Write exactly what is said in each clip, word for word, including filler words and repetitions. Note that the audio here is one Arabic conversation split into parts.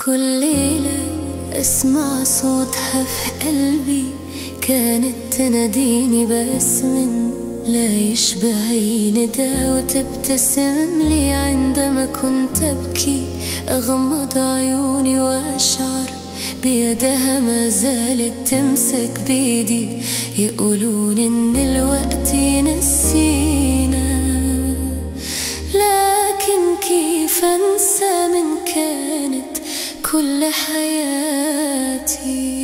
كل ليلة أسمع صوتها في قلبي، كانت تناديني باسم لا يشبه نداء، وتبتسم لي عندما كنت أبكي. أغمض عيوني وأشعر بيدها ما زالت تمسك بيدي. يقولون إن الوقت ينسينا، لكن كيف أنسى من كانت كل حياتي.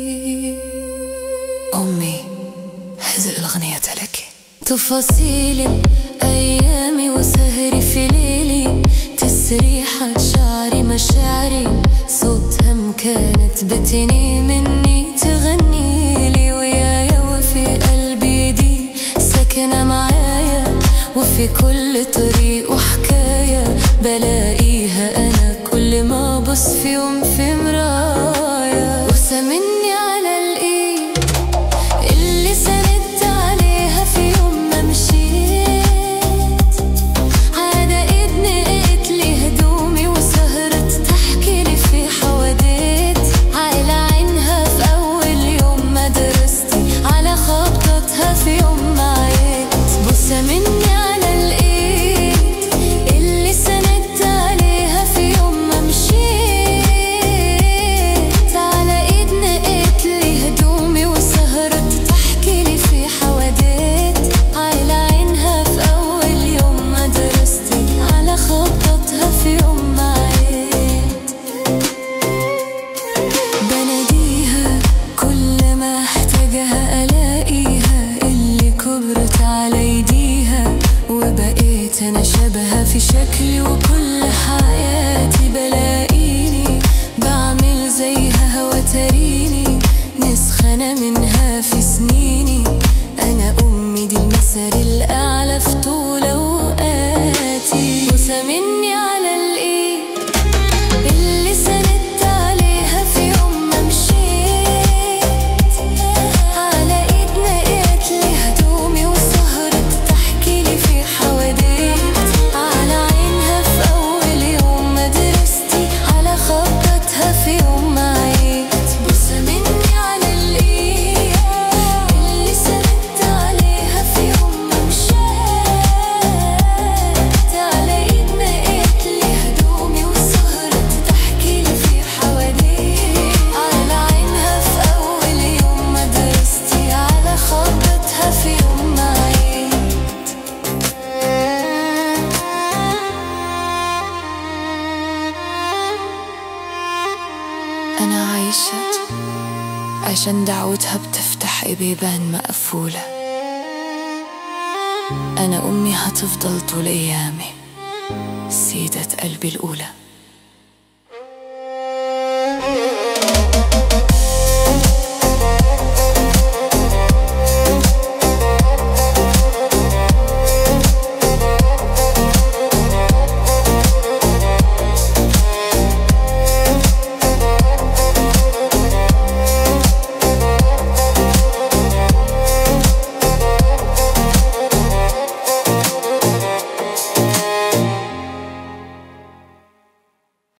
أمي، هذه الأغنية لك. تفاصيل أيامي وسهري في ليلي، تسريحة شعري مشاعري، صوتها كانت بتني مني تغني لي. ويايا وفي قلبي دي ساكنة معايا، وفي كل طريق وحكاية بلاقيها أنا كل ما أبص في يوم في مرايا. وسامني على الإيد اللي سندت عليها في يوم ما مشيت، على إيد نقيت لي هدومي وسهرت تحكي لي في حواديت، على عينها في أول يوم مدرستي، على خبطتها في يوم ما عيت. وسامني على الإيد اللي سندت عليها في يوم ما مشيت، على إيد نقيت لي هدومي وسهرت تحكي لي في حواديت، على عينها في أول يوم مدرستي، على خبطتها في يوم ما عيت. بناديها كل ما احتاجها ألاقيها، اللي كبرت على ايديها وبقيت أنا شبهها في شكلي وكل حياتي. بلاقيني بعمل زيها هوا تريني، نسخة أنا منها في سنيني. أنا أمي دي المثل الأعلى في طول أوقاتي. وسامني على الإيد اللي سندت عليها في يوم ما مشيت، على إيد نقيت لي هدومي وسهرت تحكي لي في حواديت، على عينها في أول يوم مدرستي، على خبطتها في يوم ما عيت. وسامني على الإيد اللي سندت عليها في يوم ما مشيت، على إيد نقيت لي هدومي وسهرت تحكي لي في حواديت، على عينها في أول يوم مدرستي، على خبطتها في يوم ما عيت. أنا عايشة عشان دعوتها بتفتح بيبان مقفولة. أنا أمي هتفضل طول أيامي سيدة قلبي الأولى.